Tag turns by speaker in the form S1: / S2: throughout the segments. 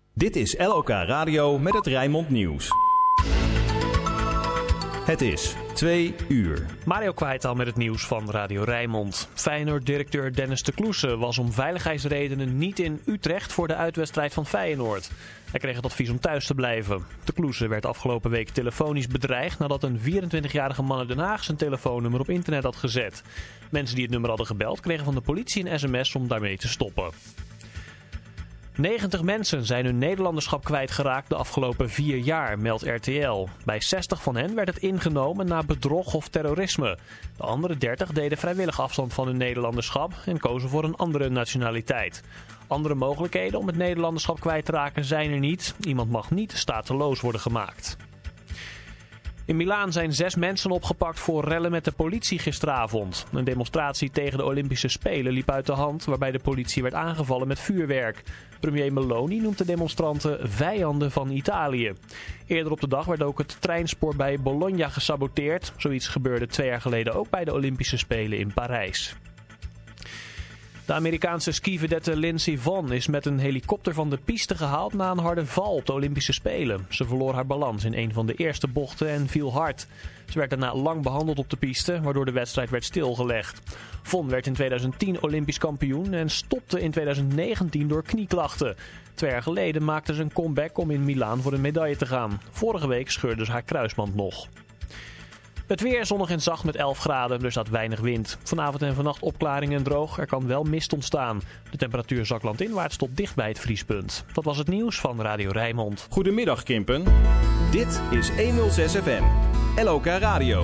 S1: Dit is LOK Radio met het Rijnmond Nieuws. Het is 2 uur.
S2: Mario Kwijtal met het nieuws van Radio Rijnmond. Feyenoord-directeur Dennis de Kloese was om veiligheidsredenen niet in Utrecht voor de uitwedstrijd van Feyenoord. Hij kreeg het advies om thuis te blijven. De Kloese werd afgelopen week telefonisch bedreigd nadat een 24-jarige man uit Den Haag zijn telefoonnummer op internet had gezet. Mensen die het nummer hadden gebeld kregen van de politie een sms om daarmee te stoppen. 90 mensen zijn hun Nederlanderschap kwijtgeraakt de afgelopen 4 jaar, meldt RTL. Bij 60 van hen werd het ingenomen na bedrog of terrorisme. De andere 30 deden vrijwillig afstand van hun Nederlanderschap en kozen voor een andere nationaliteit. Andere mogelijkheden om het Nederlanderschap kwijt te raken zijn er niet. Iemand mag niet stateloos worden gemaakt. In Milaan zijn 6 mensen opgepakt voor rellen met de politie gisteravond. Een demonstratie tegen de Olympische Spelen liep uit de hand, waarbij de politie werd aangevallen met vuurwerk. Premier Meloni noemt de demonstranten vijanden van Italië. Eerder op de dag werd ook het treinspoor bij Bologna gesaboteerd. Zoiets gebeurde 2 jaar geleden ook bij de Olympische Spelen in Parijs. De Amerikaanse skivedette Lindsey Vonn is met een helikopter van de piste gehaald na een harde val op de Olympische Spelen. Ze verloor haar balans in een van de eerste bochten en viel hard. Ze werd daarna lang behandeld op de piste, waardoor de wedstrijd werd stilgelegd. Vonn werd in 2010 Olympisch kampioen en stopte in 2019 door knieklachten. 2 jaar geleden maakte ze een comeback om in Milaan voor een medaille te gaan. Vorige week scheurde ze haar kruisband nog. Het weer zonnig en zacht met 11 graden, er staat weinig wind. Vanavond en vannacht opklaringen en droog, er kan wel mist ontstaan. De temperatuur zakt landinwaarts tot dicht bij het vriespunt. Dat was het nieuws van Radio Rijnmond.
S1: Goedemiddag Kimpen. Dit is 106 FM. LOK Radio.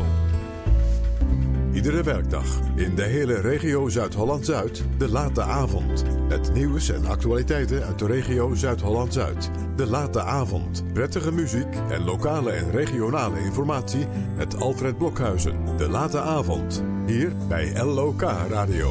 S3: Iedere werkdag in de hele regio Zuid-Holland-Zuid de late avond. Het nieuws en actualiteiten uit de regio Zuid-Holland-Zuid. De late avond. Prettige muziek en lokale en regionale informatie met Alfred Blokhuizen. De late avond. Hier bij LOK Radio.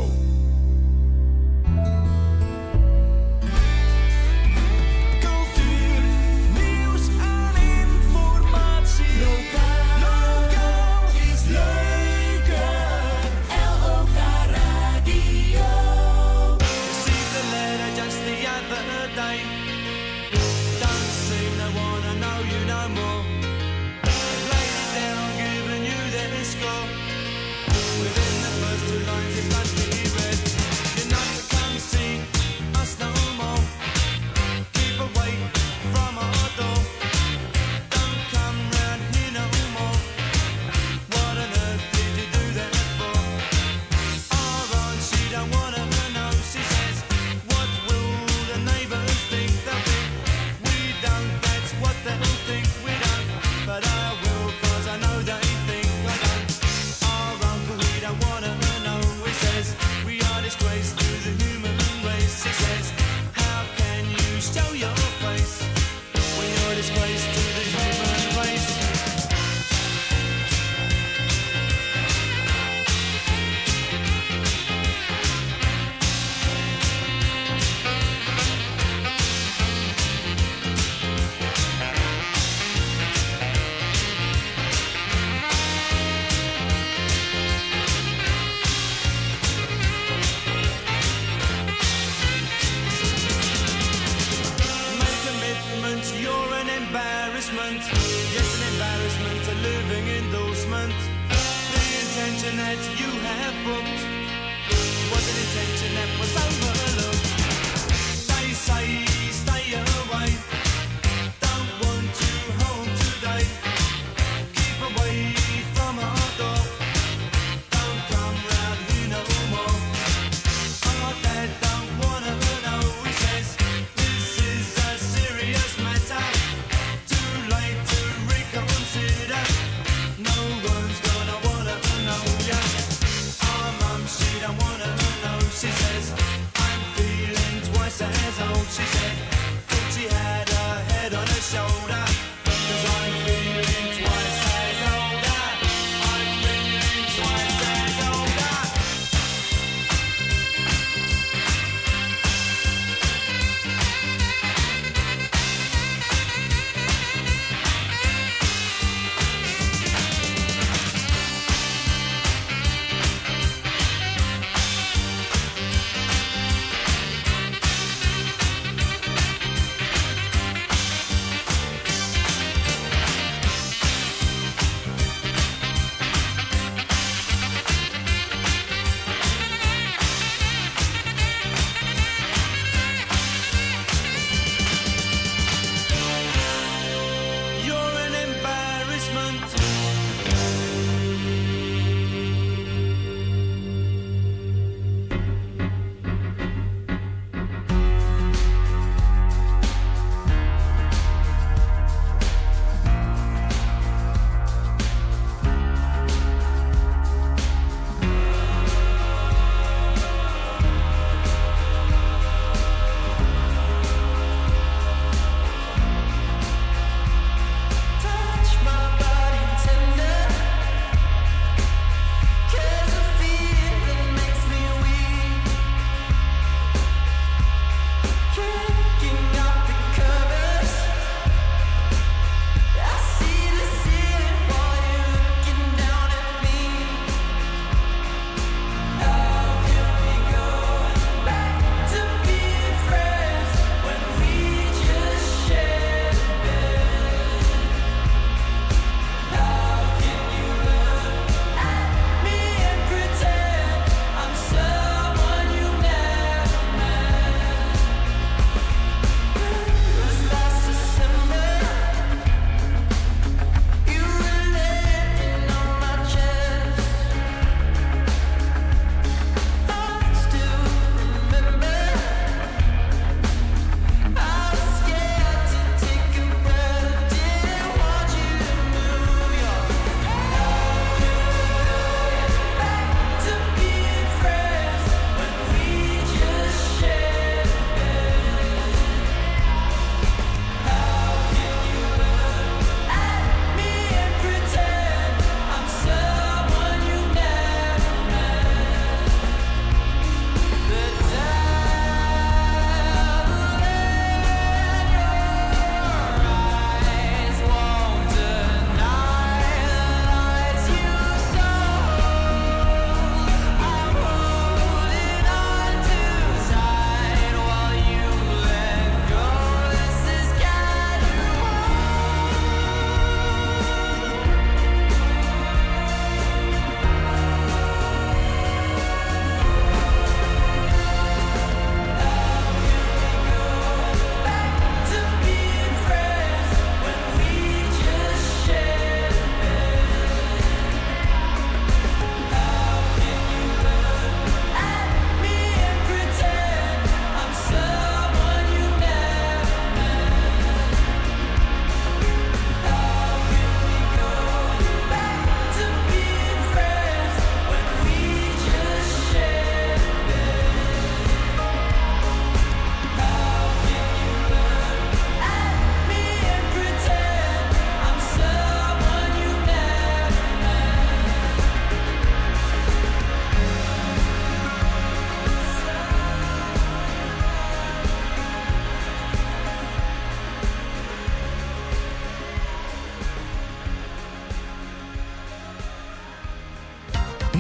S4: She says, I'm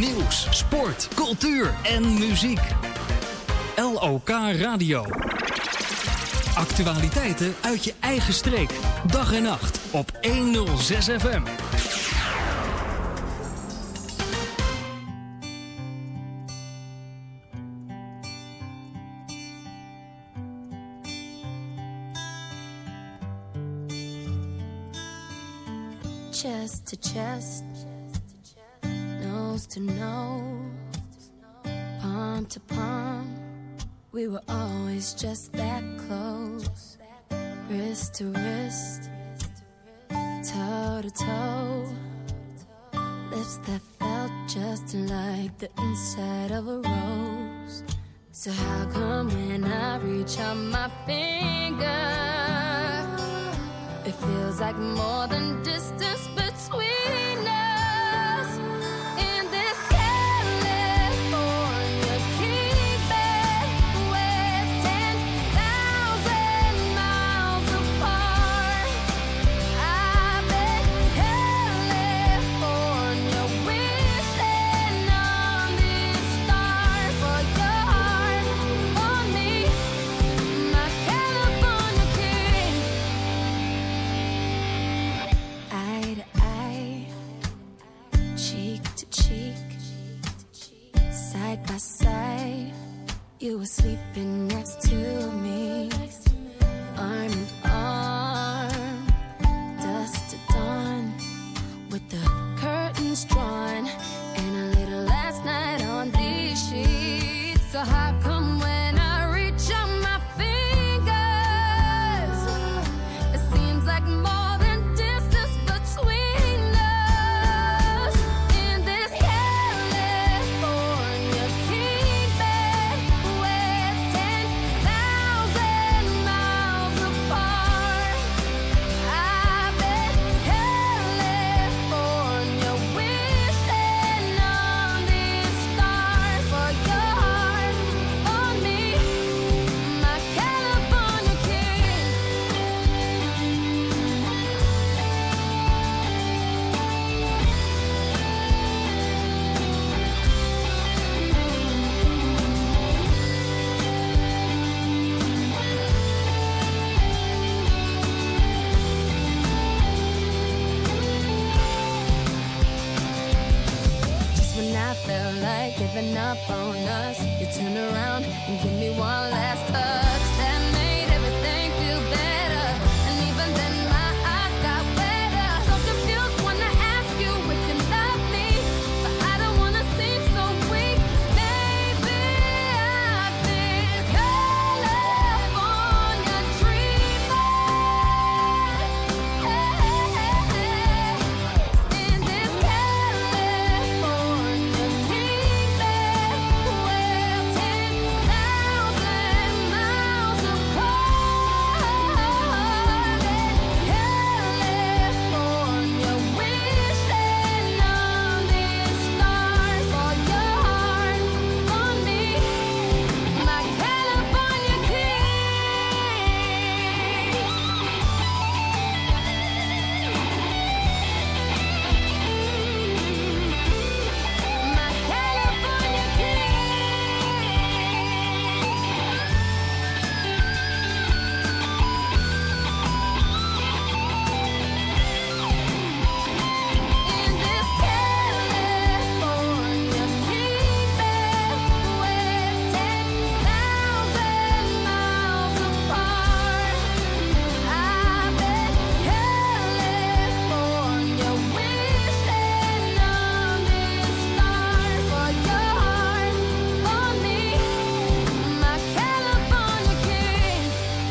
S4: Nieuws, sport, cultuur en muziek. LOK Radio. Actualiteiten uit je eigen streek. Dag en nacht op 106 FM.
S5: Chest to chest, nose to nose, palm to palm. We were always just that close. Wrist to wrist, toe to toe. Lips that felt just like the inside of a rose. So how come when I reach out my finger, it feels like more than distance between us. In this California keeping, we're 10,000 miles apart. I've been California wishing on these stars for your heart on me, my California king. Eye to eye, cheek to cheek, side by side. You were sleeping next to me, arm in arm, dusk to dawn, with the curtains drawn, and a little last night on these sheets. So how come when I reach out my fingers, it seems like more than distance between us. In this California keeping, we're 10,000 miles apart. I've been California wishing on these stars for your heart on me, my California king. Just when I felt like giving up on us, you turn around and give me one last touch that made everything feel better. And even then my eyes got wetter. So confused when I ask you if you love me, but I don't wanna seem so weak. Maybe I've been California dreaming. In this California keeping, we're 10,000 miles apart. California wishing on these stars for your heart on me, my California king. My California In this California keeping, we're 10,000 miles apart. I've been California wishing on these stars for your heart on me, my California king.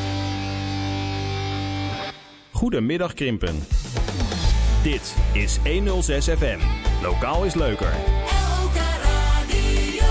S1: Goedemiddag Krimpen. Dit is 106 FM. Lokaal is leuker.
S6: LOK Radio.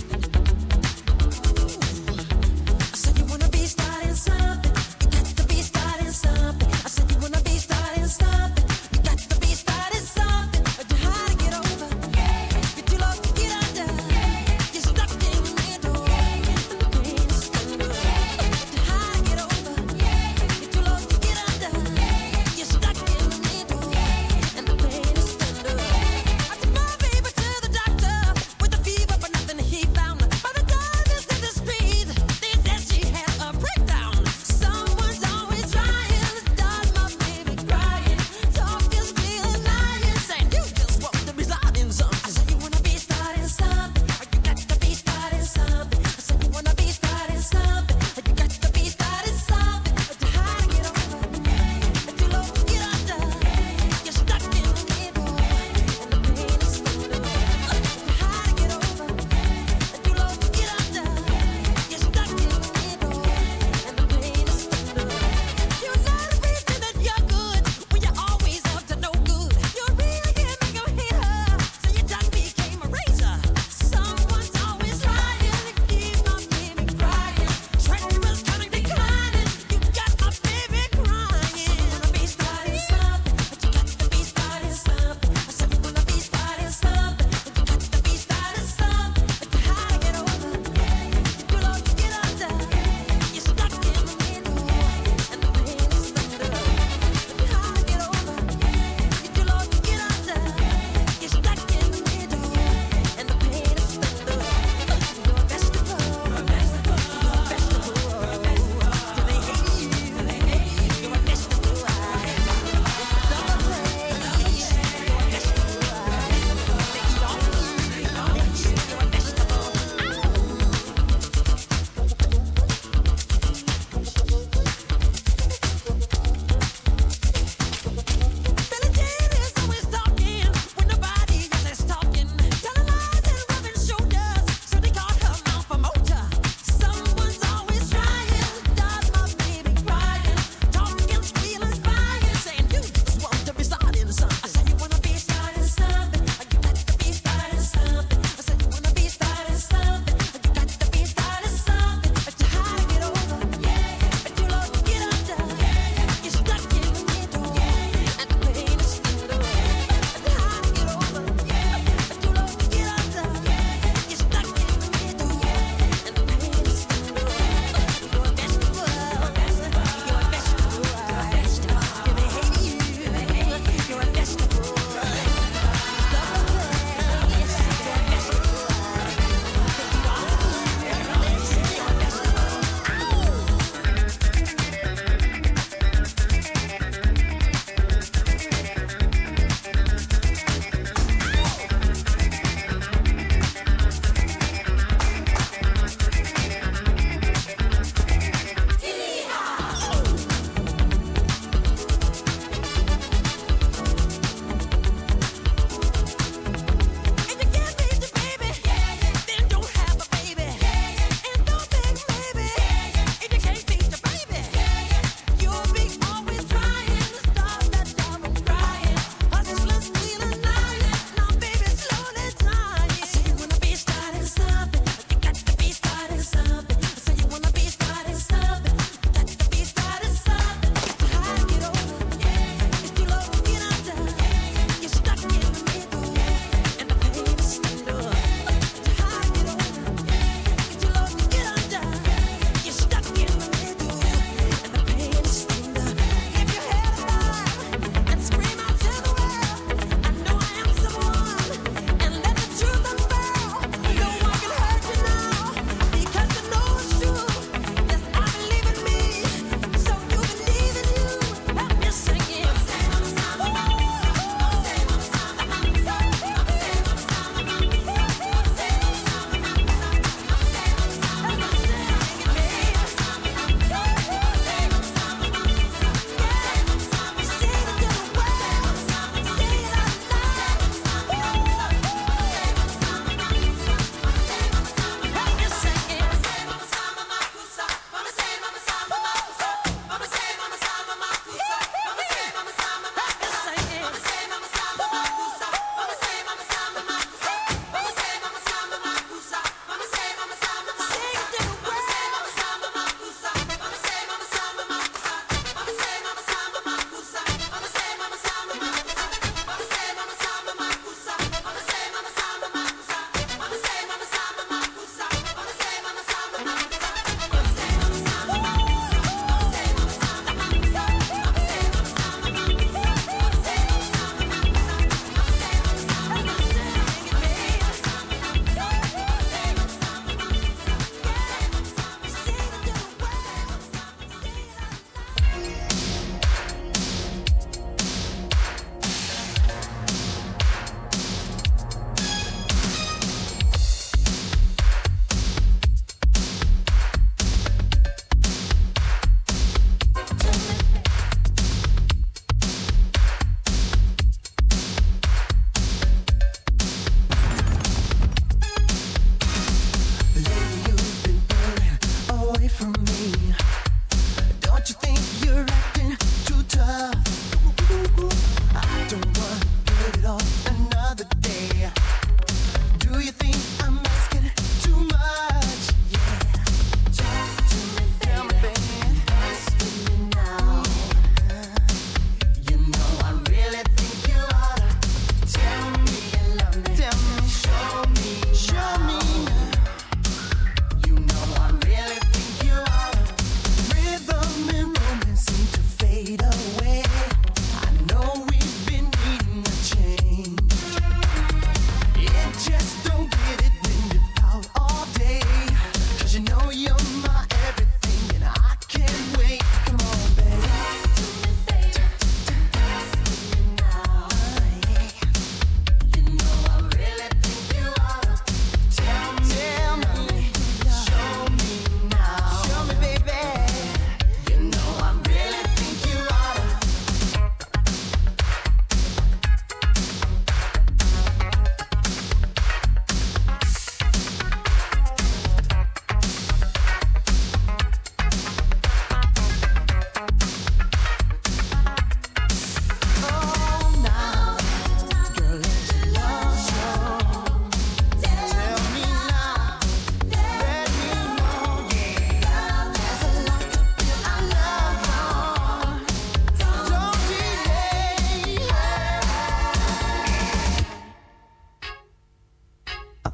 S6: I said you wanna be starting something, you got to be starting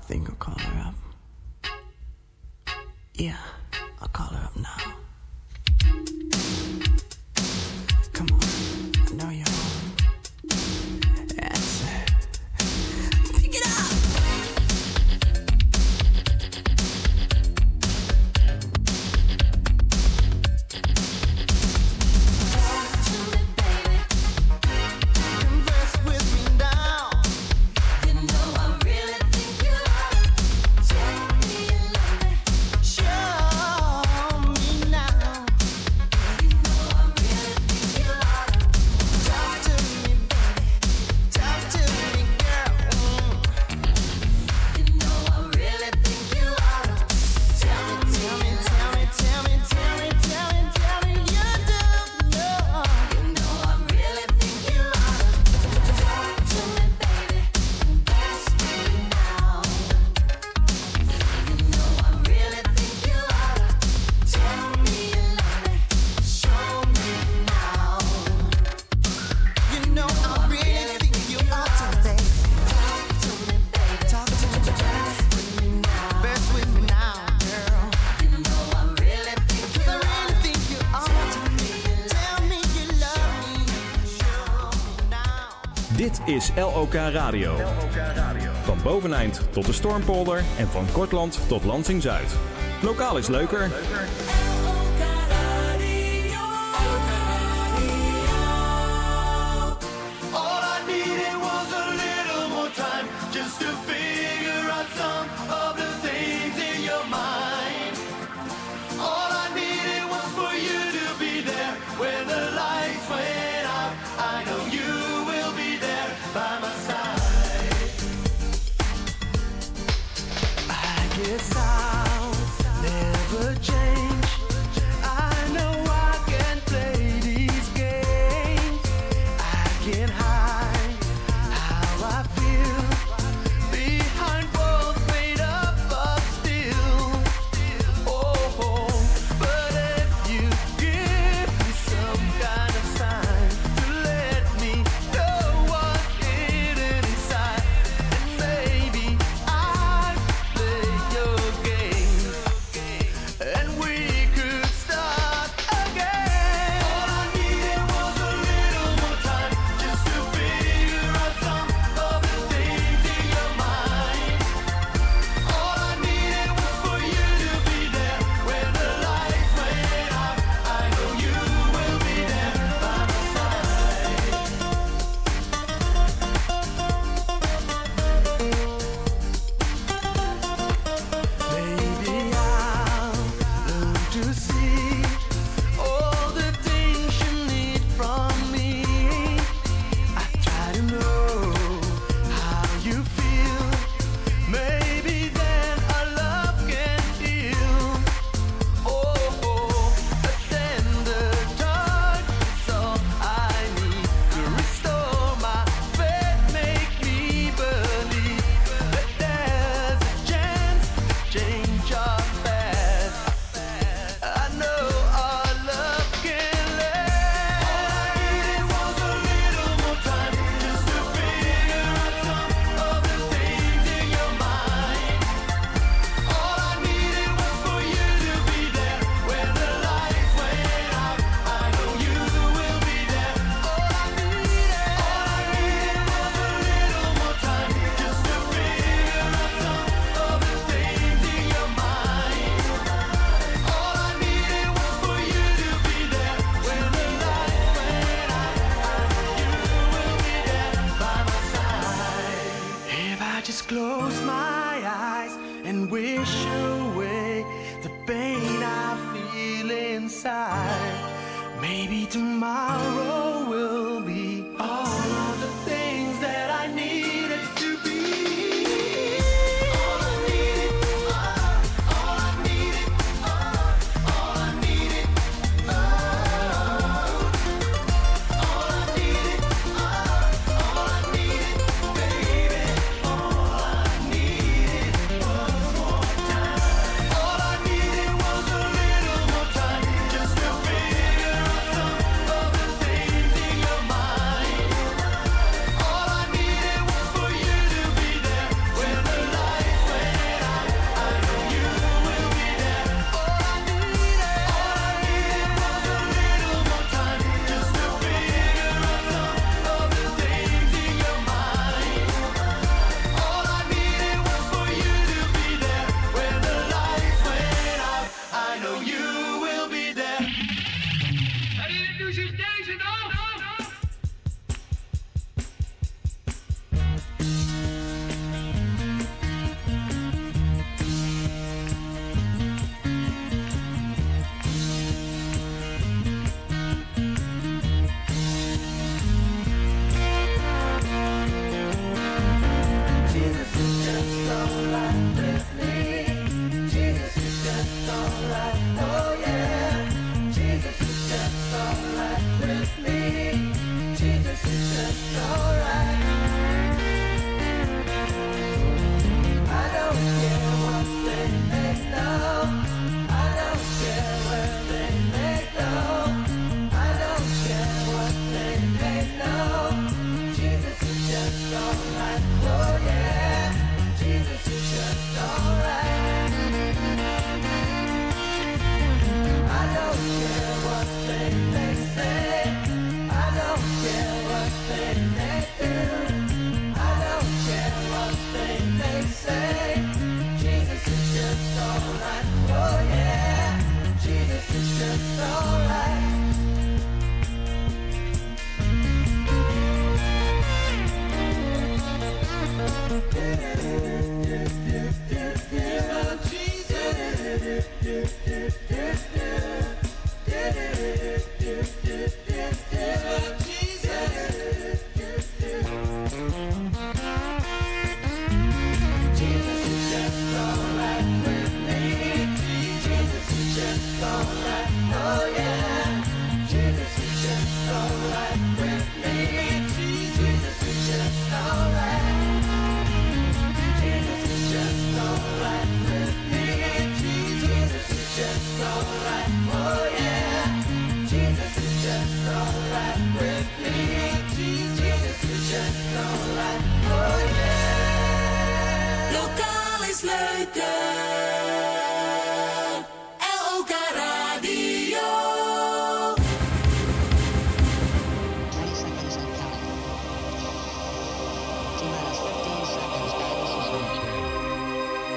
S7: think I'll call her up. Yeah, I'll call her up now. Come on, I know you're home. Answer. Pick it up!
S1: Dit is LOK Radio. Van Boveneind tot de Stormpolder en van Kortland tot Lansing-Zuid. Lokaal is leuker.
S6: Lokaal is leuker. LOK Radio.
S8: 20 seconds and counting. T-minus 15 seconds. Guidance is reached.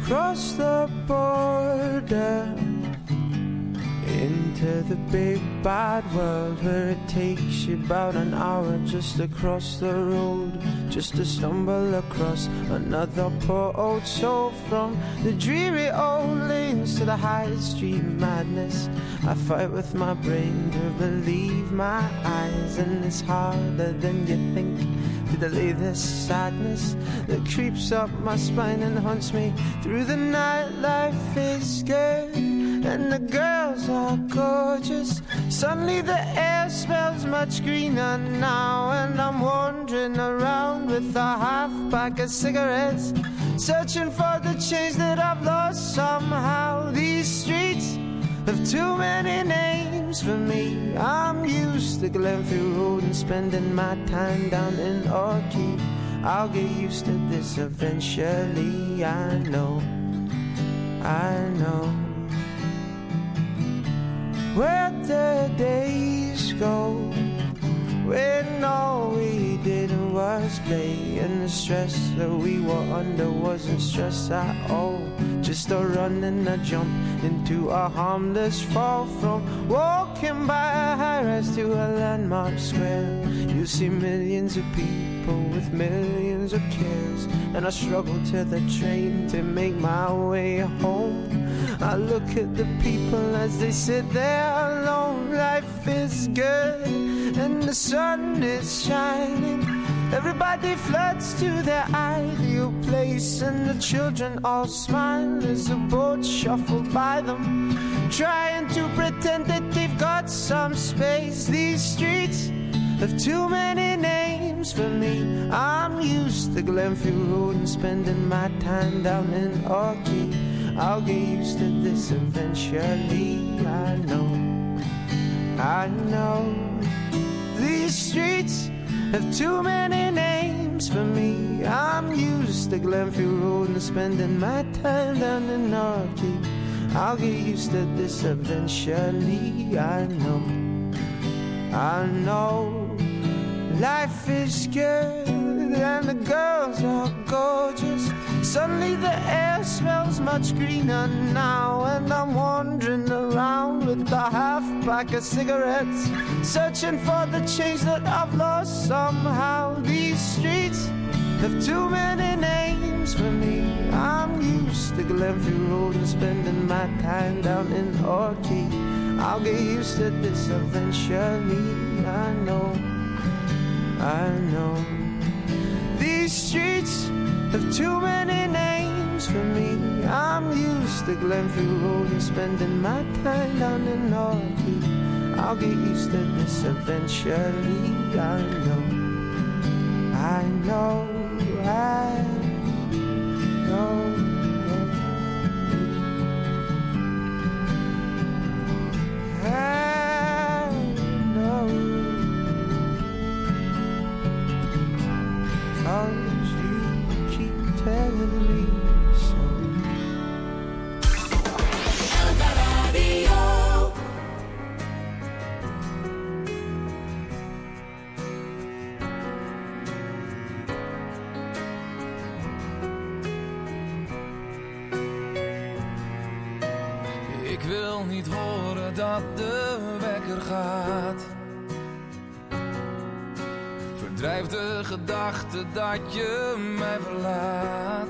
S9: cross the border into the big bad world where it takes you about an hour just to cross the road, just to stumble across another poor old soul. From the dreary old lanes to the high street madness, I fight with my brain to believe my eyes, and it's harder than you think to delay this sadness that creeps up my spine and haunts me through the night. Life is good and the girls are gorgeous. Suddenly the air smells much greener now, and I'm wandering around with a half pack of cigarettes, searching for the change that I've lost somehow. These streets have too many names for me. I'm used to Glenfield Road and spending my time down in Orchid. I'll get used to this eventually, I know, I know. Where'd the days go when all we did was play, and the stress that we were under wasn't stress at all, just a run and a jump into a harmless fall. From walking by a high-rise to a landmark square, you see millions of people with millions of cares, and I struggle to the train to make my way home. I look at the people as they sit there alone. Life is good and the sun is shining. Everybody floods to their ideal place, and the children all smile as the boats shuffle by them, trying to pretend that they've got some space. These streets have too many names for me. I'm used to Glenfield Road and spending my time down in Orchid. I'll get used to this eventually, I know, I know. These streets have too many names for me. I'm used to Glenfield Road and spending my time down in Orchid. I'll get used to this eventually, I know, I know. Life is good and the girls are gorgeous. Suddenly the air smells much greener now, and I'm wandering around with a half pack of cigarettes, searching for the change that I've lost somehow. These streets have too many names for me. I'm used to Glenfield Road and spending my time down in Orchid. I'll get used to this eventually, I know, I know. These streets have too many names for me. I'm used to Glenfield Road and spending my time down in Orchid. I'll get used to this eventually, I know, I know, I know. I know. 'Cause you keep telling me so.
S6: Elka Radio.
S10: Ik wil niet horen dat de wekker gaat. Verdrijf de gedachte dat je mij verlaat.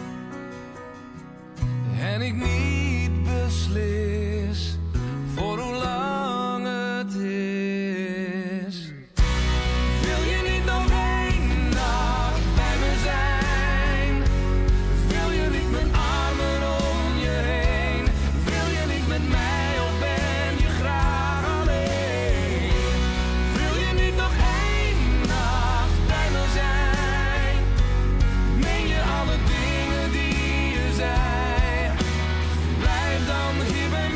S10: En ik niet beslis voor hoe lang het is. Wil je niet nog één nacht bij me zijn? Wil je niet mijn armen om je heen? Wil je niet met mij of ben je graag alleen? Wil je niet nog één nacht bij me zijn? Meen je alle dingen die je zei? Blijf dan hier bij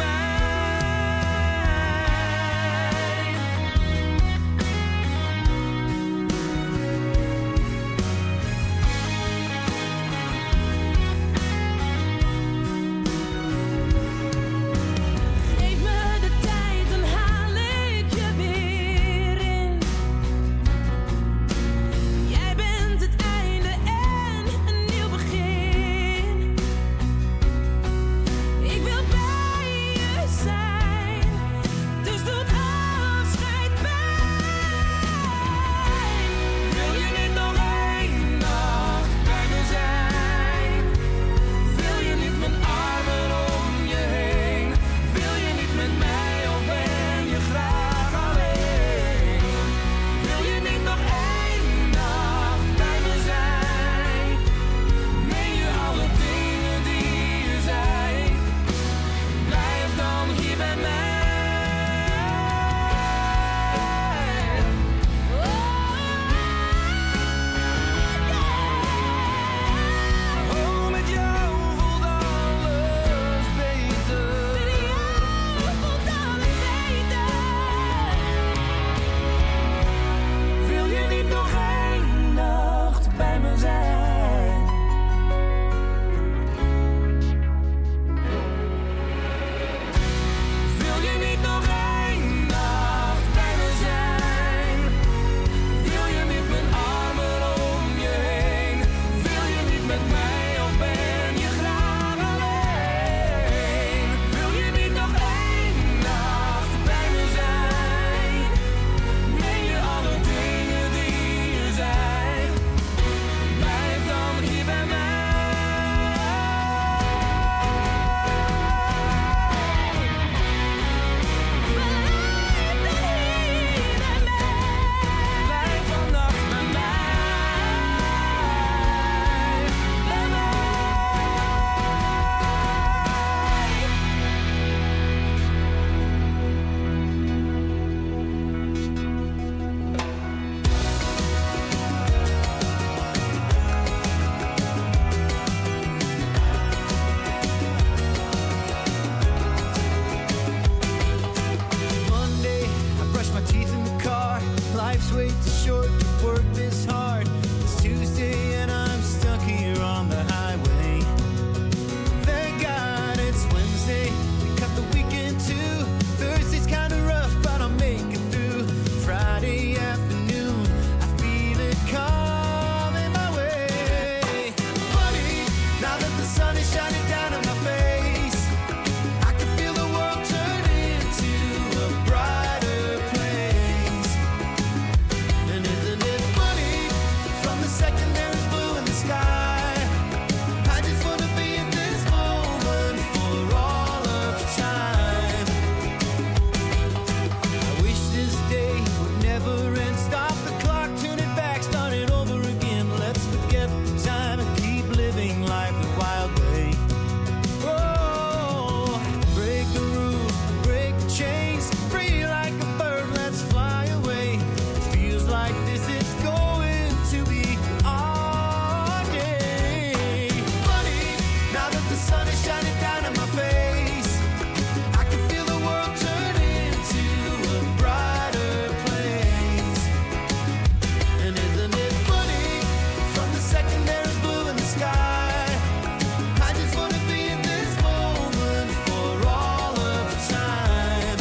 S10: sun is shining down in my face. I can feel the world turn into a brighter place. And isn't it funny, from the second there's blue in the sky, I just want to be in this moment for all of time.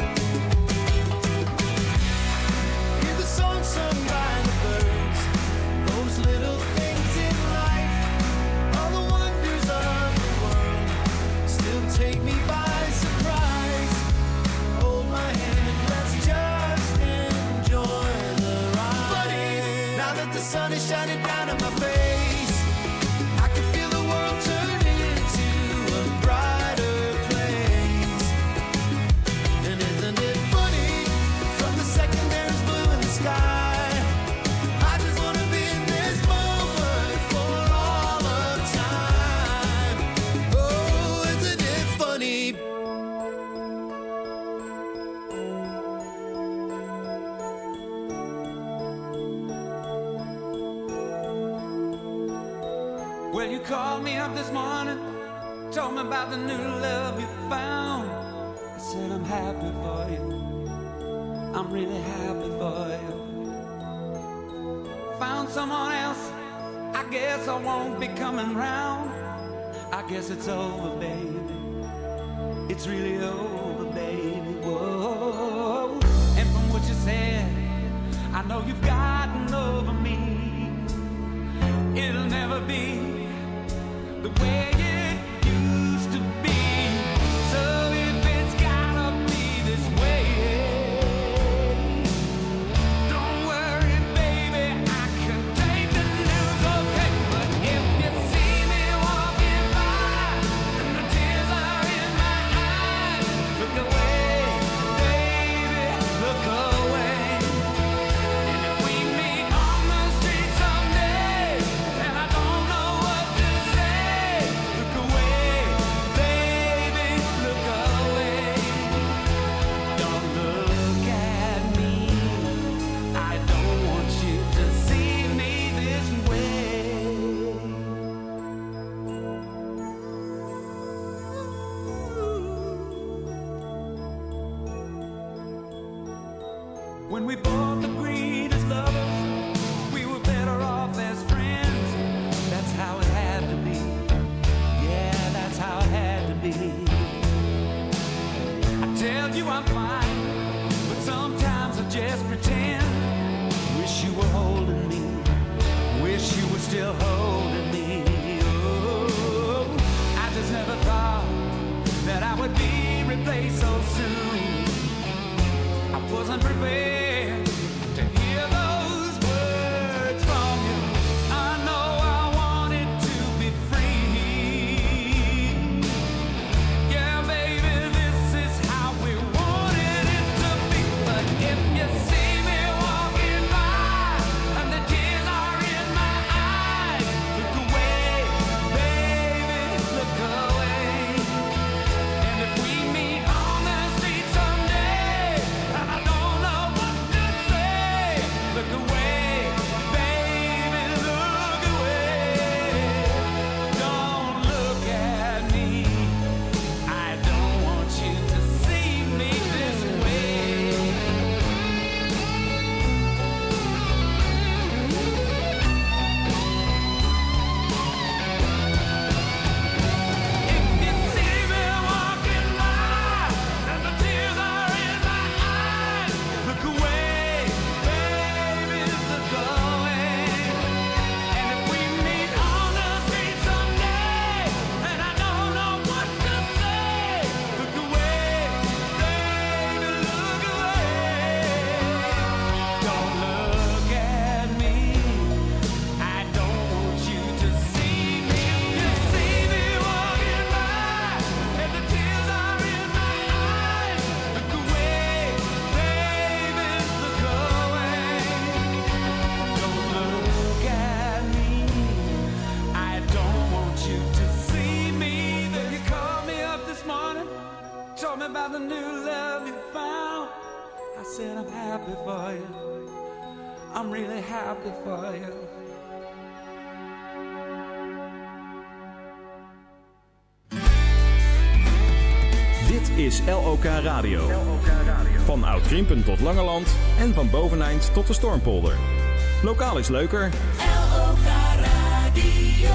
S10: Hear the song sung by the birds, those little things in life, all the wonders of the world, still take me by surprise. Hold my hand, let's just enjoy the ride. Buddy, now that the sun is shining down in my face, I can feel the world turn into a brighter place. And isn't it funny, from the second there's blue in the sky, I just want to be in this moment for all of time. Oh, isn't it funny? Well, you called me up this morning, told me about the new love you found. I said I'm happy for you, I'm really happy for you. Found someone else, I guess I won't be coming round. I guess it's over, baby, it's really over, baby. Whoa. And from what you said, I know you've gotten over me. It'll never be the way it used to be. So if it's gotta be this way, don't worry, baby, I can take the news, okay? But if you see me walking by and the tears are in my eyes, look away, baby, look away. And if we meet on the street someday and I don't know what to say, look away, baby, look away. Don't look at me, I don't want you to see me this way. When we both agreed as lovers, we were better off as friends. That's how it had to be. Yeah, that's how it had to be. I tell you I'm fine, but sometimes I just pretend. Wish you were holding me, wish you were still holding me. Oh, I just never thought that I would be replaced so soon. I wasn't prepared to hear those words from you. I know I wanted to be free. Yeah, baby, this is how we wanted it to be. But if you see me walking by and the tears are in my eyes, look away, baby, look away. And if we meet on the street someday and I don't know what to say, look away, baby, look away. Don't look at me, I don't want you to see me this way. If you see me walking by and the tears are in my eyes, look away, baby, look away. And if we meet on the street someday and I don't know what to say, look away, baby, look away. Don't look at me, I don't want you to see me. If you see me walking by and the tears are in my eyes, look away, baby, look away. Don't look at me, I don't want you to see me. Then you called me up this morning, told me about the new love you found. I said I'm happy for you, I'm really happy for you.
S1: is LOK Radio. Van Oud-Krimpen tot Langeland en van Boveneind tot de Stormpolder. Lokaal is leuker.
S6: LOK Radio.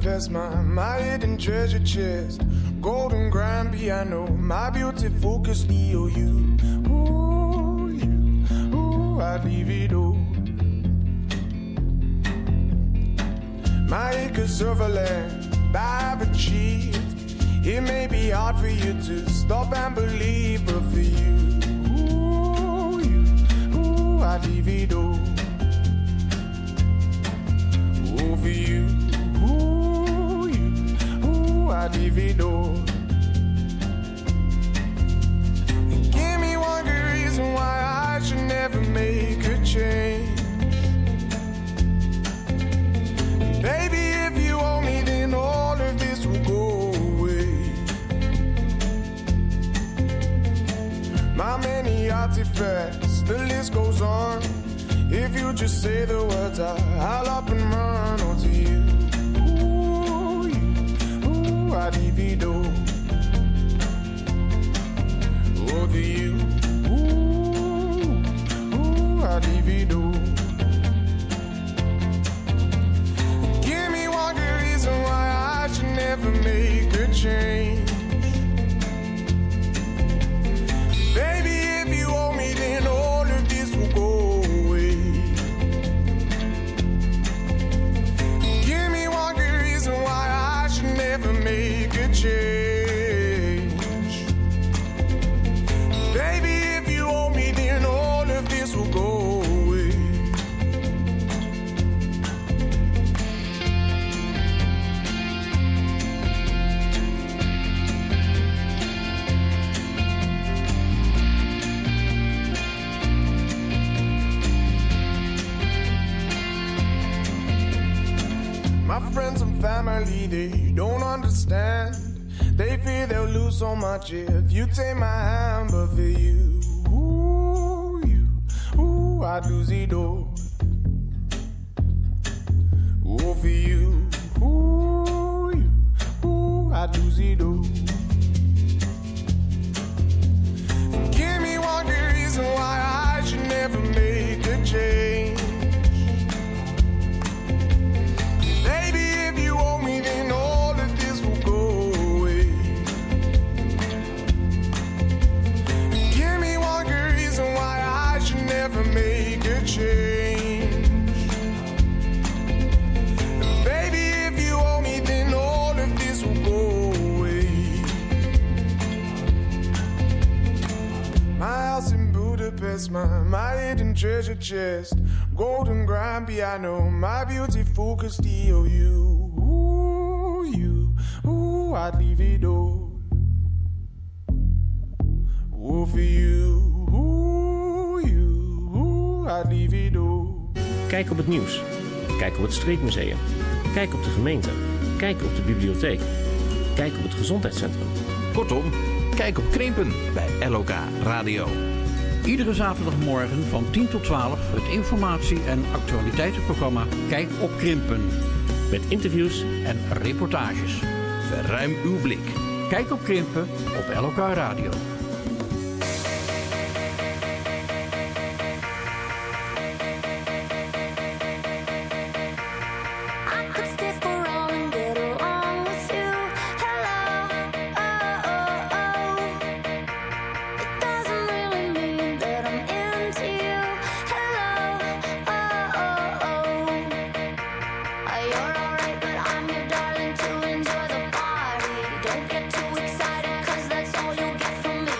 S9: Budapest, my hidden treasure chest. Golden grand piano, my beauty focus, EOU. Ooh, you, ooh, I'd leave it all. My acres of land I've achieved. It may be hard for you to stop and believe, but for you, I'd leave it all. Oh, for you, I'd leave it all. And give me one good reason why I should never make a change. Baby, if you owe me, then all of this will go away. My many artifacts, the list goes on. If you just say the words, I'll up and run onto you. Ooh, I'd leave it all. Over you. Ooh, I'd leave it all. Why I should never make a change. Baby, if you owe me, then all of this will go away. Give me one good reason why I should never make a change. Baby, if you owe me, then all of this will go away. My friends and family, they don't understand. They fear they'll lose so much if you take my hand. But for you, I'd lose it all. Oh, for you, I'd lose it all. Give me one good reason why I should never make a change. Then all of this will go away. Give me one good reason why I should never make a change. Baby, if you owe me, then all of this will go away. My house in Budapest, my hidden treasure chest. Golden grand piano, my beauty focused EOU. I'd leave it all. Oh, for you, I'd leave it all.
S11: Kijk op het nieuws. Kijk op het streekmuseum. Kijk op de gemeente. Kijk op de bibliotheek. Kijk op het gezondheidscentrum.
S12: Kortom, kijk op Krimpen bij LOK Radio.
S13: Iedere zaterdagmorgen van 10 tot 12 het informatie- en actualiteitenprogramma Kijk op Krimpen.
S11: Met interviews
S13: en reportages.
S12: Verruim uw blik.
S13: Kijk op Krimpen op LOK Radio.
S5: Don't get too excited, 'cause that's all you'll get from me.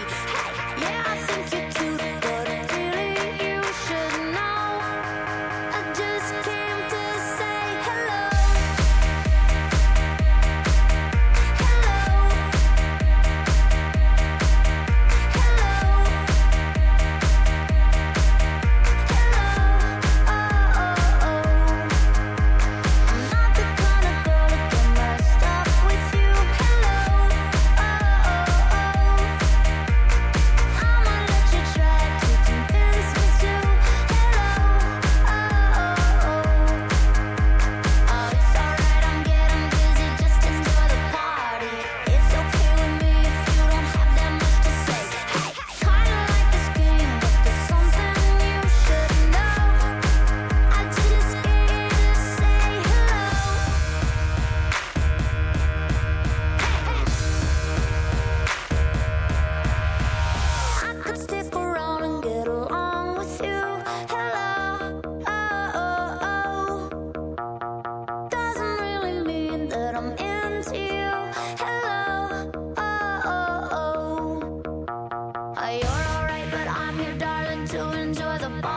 S5: but I'm here, darling, to enjoy the ball.